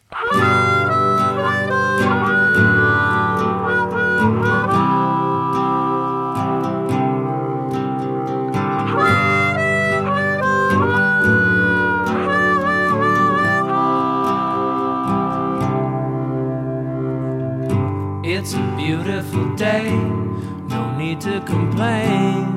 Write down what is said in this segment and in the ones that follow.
It's a beautiful day, no need to complain.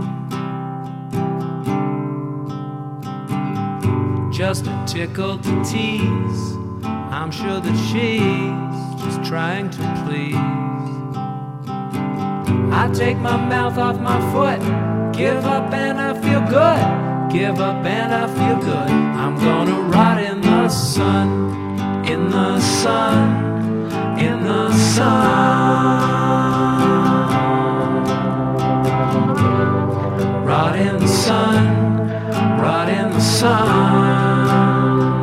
Just a tickle to tease, I'm sure that she's just trying to please. I take my mouth off my foot, give up and I feel good, give up and I feel good. I'm gonna rot in the sun, in the sun, in the sun. Rot in the sun, rot in the sun.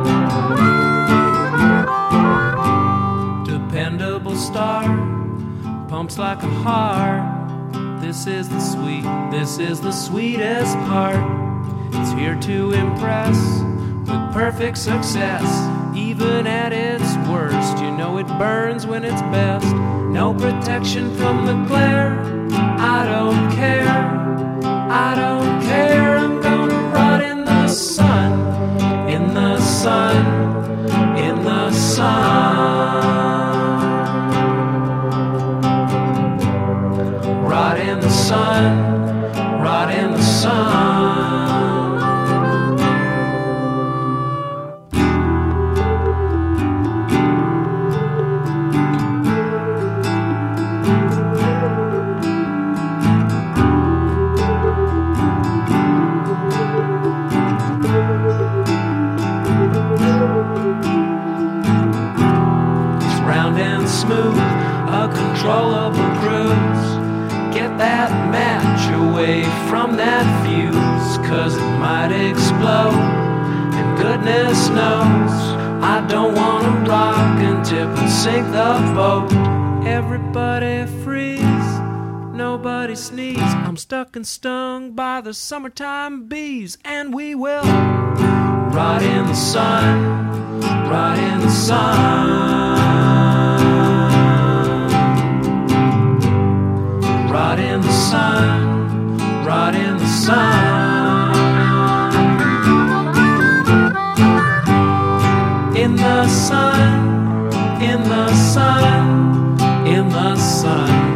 Dependable star, pumps like a heart. This is the sweetest part. It's here to impress with perfect success. Even at its worst, you know it burns when it's best. No protection from the glare. I don't care, I don't care. I'm gonna rot in the sun, in the sun, in the sun. Rot in the sun, rot in the sun. Smooth, a controllable cruise. Get that match away from that fuse, 'cause it might explode, and goodness knows I don't wanna rock and tip and sink the boat. Everybody freeze, nobody sneeze. I'm stuck and stung by the summertime bees, and we will rot in the sun, rot in the sun. Rot in the sun, rot in the sun. In the sun, in the sun, in the sun.